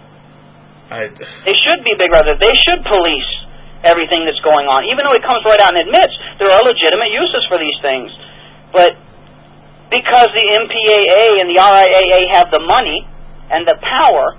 I... They should be big brother. They should police everything that's going on, even though he comes right out and admits there are legitimate uses for these things. But because the M P A A and the R I A A have the money and the power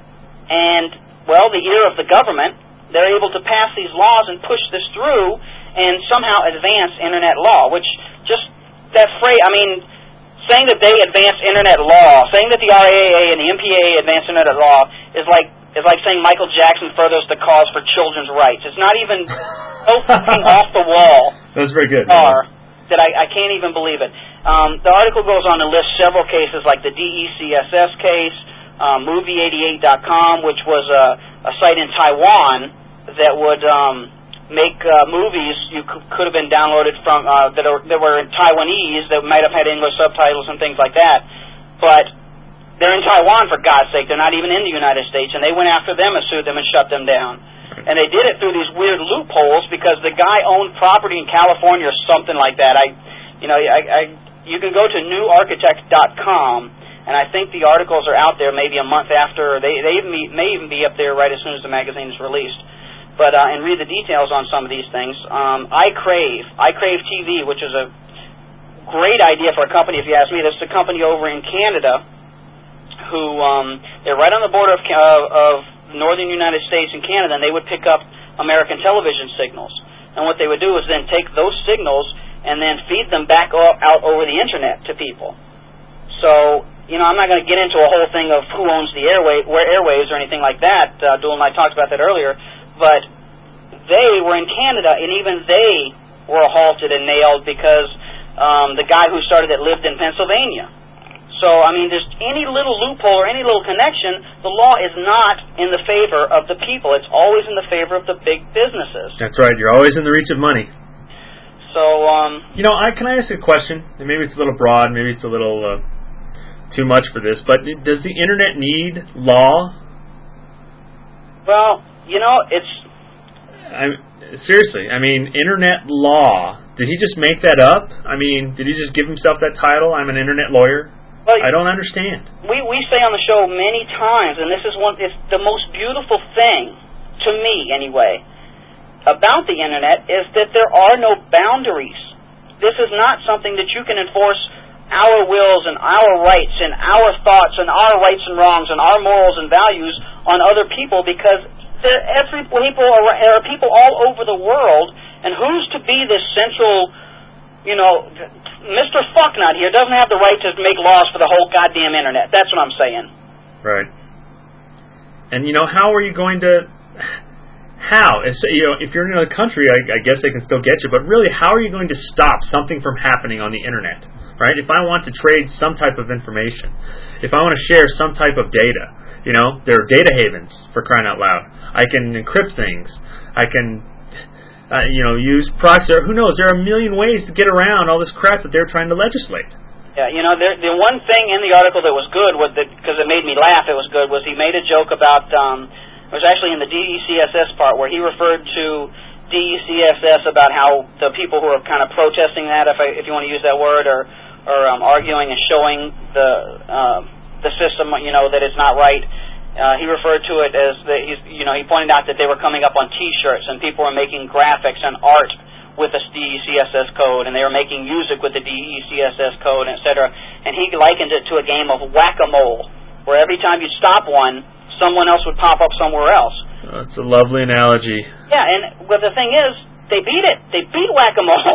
and, well, the ear of the government, they're able to pass these laws and push this through and somehow advance Internet law, which just, that phrase, I mean, saying that they advance Internet law, saying that the R I A A and the M P A A advance Internet law is like is like saying Michael Jackson furthers the cause for children's rights. It's not even so fucking off the wall. That's very good. Are, that I, I can't even believe it. Um, the article goes on to list several cases like the D E C S S case, um, movie eighty-eight dot com, which was a, a site in Taiwan that would um, make uh, movies you could, could have been downloaded from uh, that, are, that were in Taiwanese that might have had English subtitles and things like that. But they're in Taiwan, for God's sake. They're not even in the United States, and they went after them and sued them and shut them down. And they did it through these weird loopholes because the guy owned property in California or something like that. I, you know, I, I you can go to new architect dot com, and I think the articles are out there maybe a month after, or they, they even be, may even be up there right as soon as the magazine is released. But uh, and read the details on some of these things. Um, iCrave, iCrave T V, which is a great idea for a company, if you ask me. This is a company over in Canada who um, they're right on the border of, uh, of northern United States and Canada, and they would pick up American television signals. And what they would do is then take those signals and then feed them back out over the Internet to people. So, you know, I'm not going to get into a whole thing of who owns the airway, where airwaves or anything like that. Uh, Duel and I talked about that earlier. But they were in Canada, and even they were halted and nailed because um, the guy who started it lived in Pennsylvania. So, I mean, there's any little loophole or any little connection, the law is not in the favor of the people. It's always in the favor of the big businesses. That's right. You're always in the reach of money. So, um... You know, I, can I ask a question? And maybe it's a little broad, maybe it's a little uh, too much for this, but does the Internet need law? Well, you know, it's... I, seriously, I mean, Internet law. Did he just make that up? I mean, did he just give himself that title, I'm an Internet lawyer? Well, I don't understand. We we say on the show many times, and this is one. It's the most beautiful thing, to me anyway, about the Internet is that there are no boundaries. This is not something that you can enforce our wills and our rights and our thoughts and our rights and wrongs and our morals and values on other people, because there every people are, there are people all over the world, and who's to be this central, you know, Mister Fucknut here doesn't have the right to make laws for the whole goddamn Internet. That's what I'm saying. Right. And, you know, how are you going to... How? It's, you know, if you're in another country, I, I guess they can still get you, but really, how are you going to stop something from happening on the Internet? Right? If I want to trade some type of information, if I want to share some type of data, you know, there are data havens, for crying out loud. I can encrypt things. I can... Uh, you know, use proxy, or who knows, there are a million ways to get around all this crap that they're trying to legislate. Yeah, you know, there, the one thing in the article that was good, because it made me laugh, it was good, was he made a joke about, um, it was actually in the D E C S S part, where he referred to D E C S S about how the people who are kind of protesting that, if, I, if you want to use that word, or, or um, arguing and showing the, uh, the system, you know, that it's not right. Uh, he referred to it as, the, he's, you know, he pointed out that they were coming up on T-shirts and people were making graphics and art with the D E C S S code, and they were making music with the D E C S S code, et cetera. And he likened it to a game of whack-a-mole, where every time you stop one, someone else would pop up somewhere else. That's a lovely analogy. Yeah, and well, the thing is, they beat it. They beat whack-a-mole.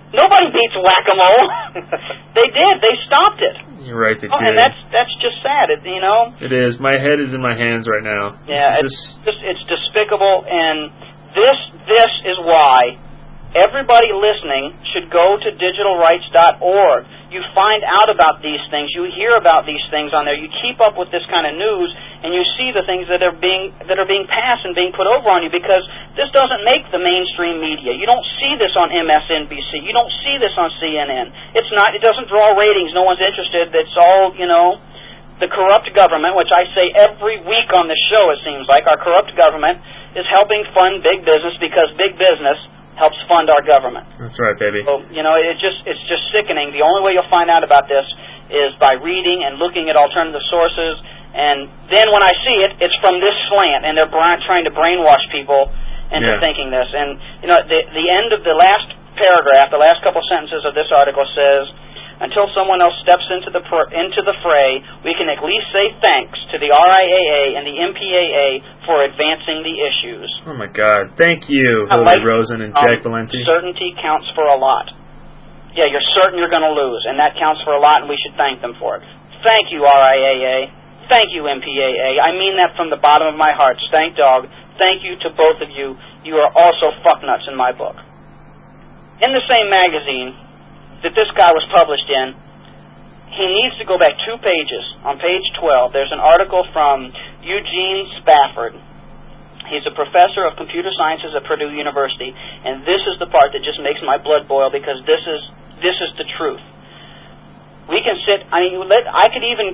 Nobody beats whack-a-mole. They did. They stopped it. You're right, they oh, did. And that's that's just sad. It, you know. It is. My head is in my hands right now. Yeah, it's it's just it's despicable, and this this is why everybody listening should go to digital rights dot org. You find out about these things. You hear about these things on there. You keep up with this kind of news, and you see the things that are being that are being passed and being put over on you, because this doesn't make the mainstream media. You don't see this on M S N B C. You don't see this on C N N. It's not. It doesn't draw ratings. No one's interested. It's all, you know, the corrupt government, which I say every week on the show. It seems like our corrupt government is helping fund big business, because big business helps fund our government. That's right, baby. So, you know, it's just it's just sickening. The only way you'll find out about this is by reading and looking at alternative sources, and then when I see it, it's from this slant, and they're bra- trying to brainwash people into yeah. thinking this. And, you know, the, the end of the last paragraph, the last couple sentences of this article says, until someone else steps into the pr- into the fray, we can at least say thanks to the R I A A and the M P A A for advancing the issues. Oh, my God. Thank you, Hilary like, Rosen and um, Jack Valenti. Certainty counts for a lot. Yeah, you're certain you're going to lose, and that counts for a lot, and we should thank them for it. Thank you, R I A A. Thank you, M P A A. I mean that from the bottom of my heart. Stank Dog, thank you to both of you. You are also fucknuts in my book. In the same magazine that this guy was published in, he needs to go back two pages. On page twelve, there's an article from Eugene Spafford. He's a professor of computer sciences at Purdue University, and this is the part that just makes my blood boil, because this is this is the truth. We can sit, I mean, let, I could even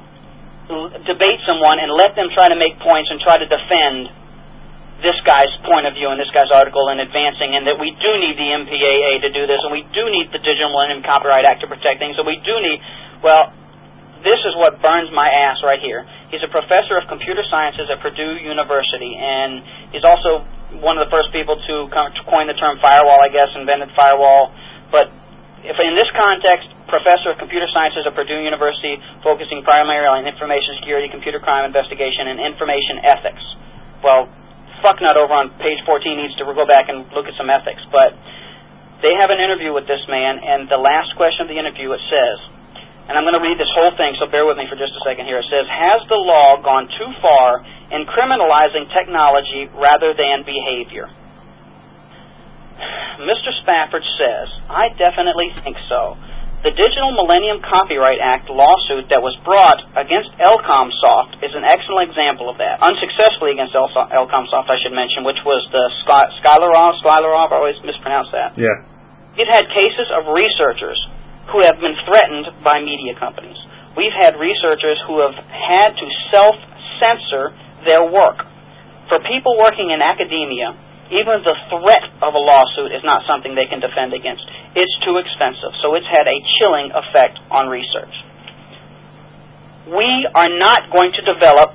debate someone and let them try to make points and try to defend this guy's point of view and this guy's article in advancing, and that we do need the M P A A to do this, and we do need the Digital Millennium Copyright Act to protect things, and we do need, well, this is what burns my ass right here. He's a professor of computer sciences at Purdue University, and he's also one of the first people to, come, to coin the term firewall, I guess, invented firewall. But if in this context, professor of computer sciences at Purdue University, focusing primarily on information security, computer crime investigation, and information ethics. Well, fucknut over on page fourteen needs to go back and look at some ethics. But they have an interview with this man, and the last question of the interview, it says, and I'm going to read this whole thing, so bear with me for just a second here. It says, has the law gone too far in criminalizing technology rather than behavior? Mister Spafford says, I definitely think so. The Digital Millennium Copyright Act lawsuit that was brought against Elcomsoft is an excellent example of that. Unsuccessfully against El- Elcomsoft, I should mention, which was the Sky- Skylarov, Skylarov, I always mispronounce that. Yeah. It had cases of researchers who have been threatened by media companies. We've had researchers who have had to self-censor their work. For people working in academia, even the threat of a lawsuit is not something they can defend against. It's too expensive, so it's had a chilling effect on research. We are not going to develop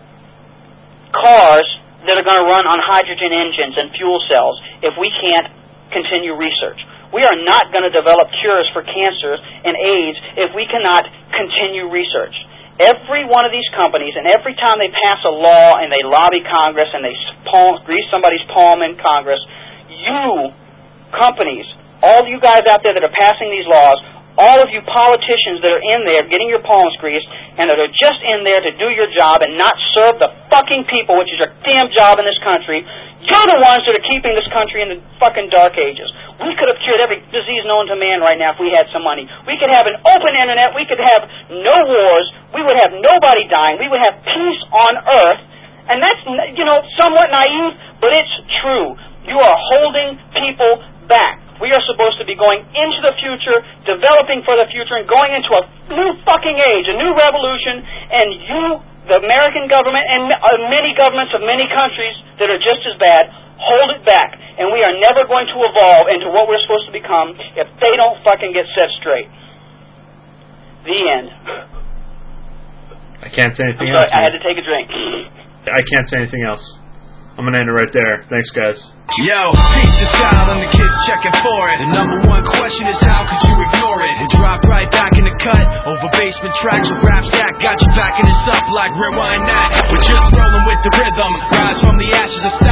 cars that are going to run on hydrogen engines and fuel cells if we can't continue research. We are not going to develop cures for cancer and AIDS if we cannot continue research. Every one of these companies, and every time they pass a law and they lobby Congress and they palm, grease somebody's palm in Congress, you companies, all you guys out there that are passing these laws, all of you politicians that are in there getting your palms greased and that are just in there to do your job and not serve the fucking people, which is your damn job in this country, you're the ones that are keeping this country in the fucking dark ages. We could have cured every disease known to man right now if we had some money. We could have an open internet. We could have no wars. We would have nobody dying. We would have peace on earth. And that's, you know, somewhat naive, but it's true. You are holding people back. We are supposed to be going into the future, developing for the future, and going into a new fucking age, a new revolution, and you, the American government, and many governments of many countries that are just as bad, hold it back. And we are never going to evolve into what we're supposed to become if they don't fucking get set straight. The end. I can't say anything I'm sorry, else. I had to take a drink. I can't say anything else. I'm going to end it right there. Thanks, guys. Yo, peace to style and the kids checking for it. The number one question is how could you ignore it? We drop right back in the cut over basement tracks with rap stack. Got you backing us up like rewind that. We're just rolling with the rhythm. Rise from the ashes of